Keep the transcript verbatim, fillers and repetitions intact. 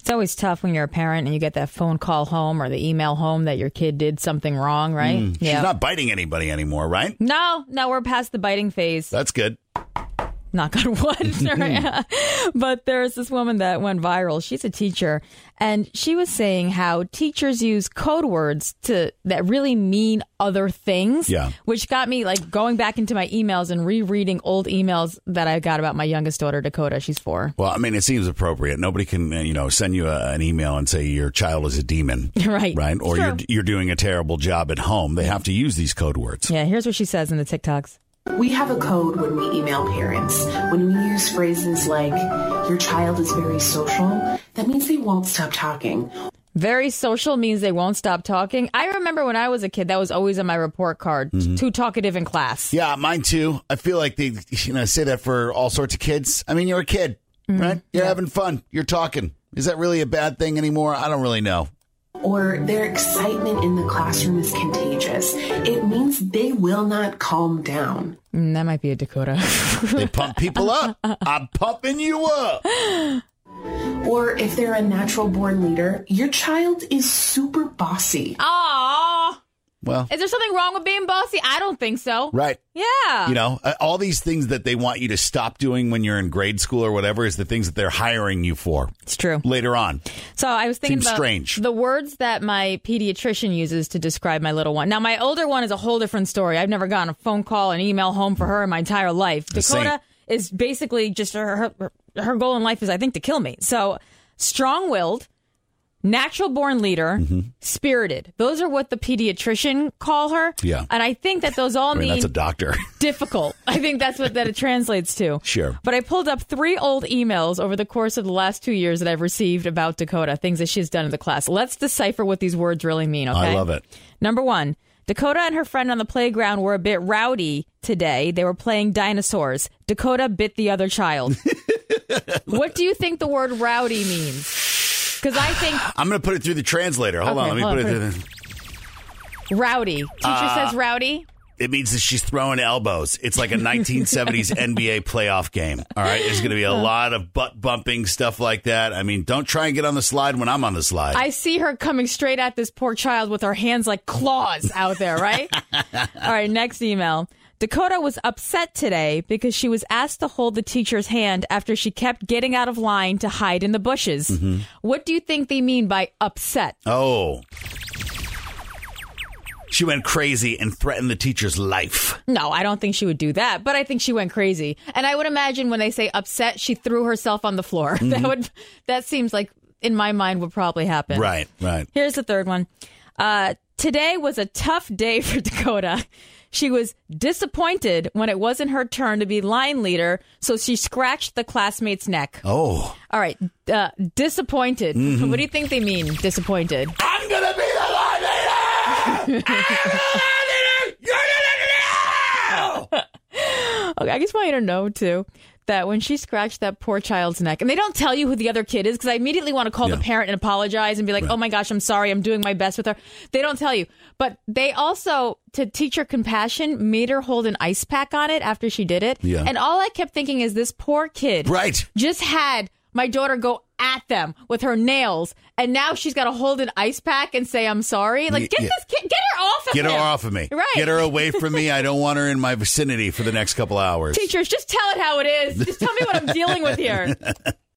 It's always tough when you're a parent and you get that phone call home or the email home that your kid did something wrong, right? Mm, she's not biting anybody anymore, right? No, no, we're past the biting phase. That's good. Knock on wood. But there's this woman that went viral. She's a teacher, and she was saying how teachers use code words to that really mean other things. Yeah. Which got me like going back into my emails and rereading old emails that I got about my youngest daughter, Dakota. She's four. Well, I mean, it seems appropriate. Nobody can, uh, you know, send you a, an email and say your child is a demon. Right. Right. Or Sure. you're you're doing a terrible job at home. They have to use these code words. Yeah. Here's what she says in the TikToks. We have a code when we email parents. When we use phrases like, your child is very social, that means they won't stop talking. Very social means they won't stop talking. I remember when I was a kid, that was always on my report card. Mm-hmm. Too talkative in class. Yeah, mine too. I feel like they, you know, say that for all sorts of kids. I mean, you're a kid, Mm-hmm. right? You're Yeah. having fun. You're talking. Is that really a bad thing anymore? I don't really know. Or their excitement in the classroom is contagious. It means they will not calm down. Mm, that might be a Dakota. They pump people up. I'm pumping you up. Or if they're a natural born leader, your child is super bossy. Aww. Well, Is there something wrong with being bossy? I don't think so. right. Yeah. You know, uh, all these things that they want you to stop doing when you're in grade school or whatever is the things that they're hiring you for It's true. later on. So I was thinking Seems about strange. the words that my pediatrician uses to describe my little one. Now, my older one is a whole different story. I've never gotten a phone call, an email home for her in my entire life. The Dakota same. is basically just her, her, her goal in life is, I think, to kill me. So strong-willed, natural-born leader, Mm-hmm. spirited. Those are what the pediatrician call her. Yeah. And I think that those all I mean, mean that's a doctor. difficult. I think that's what that it translates to. Sure. But I pulled up three old emails over the course of the last two years that I've received about Dakota, things that she's done in the class. Let's decipher what these words really mean, okay? I love it. Number one, Dakota and her friend on the playground were a bit rowdy today. They were playing dinosaurs. Dakota bit the other child. What do you think the word rowdy means? Because I think I'm going to put it through the translator. Hold Okay, on. Let me hold put on, it put through the... rowdy. Teacher Uh, says rowdy. It means that she's throwing elbows. It's like a nineteen seventies N B A playoff game. All right. There's going to be a lot of butt bumping, stuff like that. I mean, don't try and get on the slide when I'm on the slide. I see her coming straight at this poor child with her hands like claws out there, right? All right, next email. Dakota was upset today because she was asked to hold the teacher's hand after she kept getting out of line to hide in the bushes. Mm-hmm. What do you think they mean by upset? Oh. She went crazy and threatened the teacher's life. No, I don't think she would do that, but I think she went crazy. And I would imagine when they say upset, she threw herself on the floor. Mm-hmm. That would that seems like in my mind would probably happen. Right, right. Here's the third one. Uh, today was a tough day for Dakota. She was disappointed when it wasn't her turn to be line leader, so she scratched the classmate's neck. Oh. All right, uh, disappointed. Mm-hmm. What do you think they mean, disappointed? I'm going to be the line leader! I'm the line leader! You're the leader! Okay, I just want you to know, too, that when she scratched that poor child's neck, and they don't tell you who the other kid is, because I immediately want to call Yeah. the parent and apologize and be like, Right. oh my gosh, I'm sorry, I'm doing my best with her. They don't tell you. But they also, to teach her compassion, made her hold an ice pack on it after she did it. Yeah. And all I kept thinking is this poor kid Right. just had my daughter go at them with her nails, and now she's got to hold an ice pack and say, I'm sorry. Like, get Yeah. this kid, get her off of Get her him. off of me. Right. Get her away from me. I don't want her in my vicinity for the next couple hours. Teachers, just tell it how it is. Just tell me what I'm dealing with here.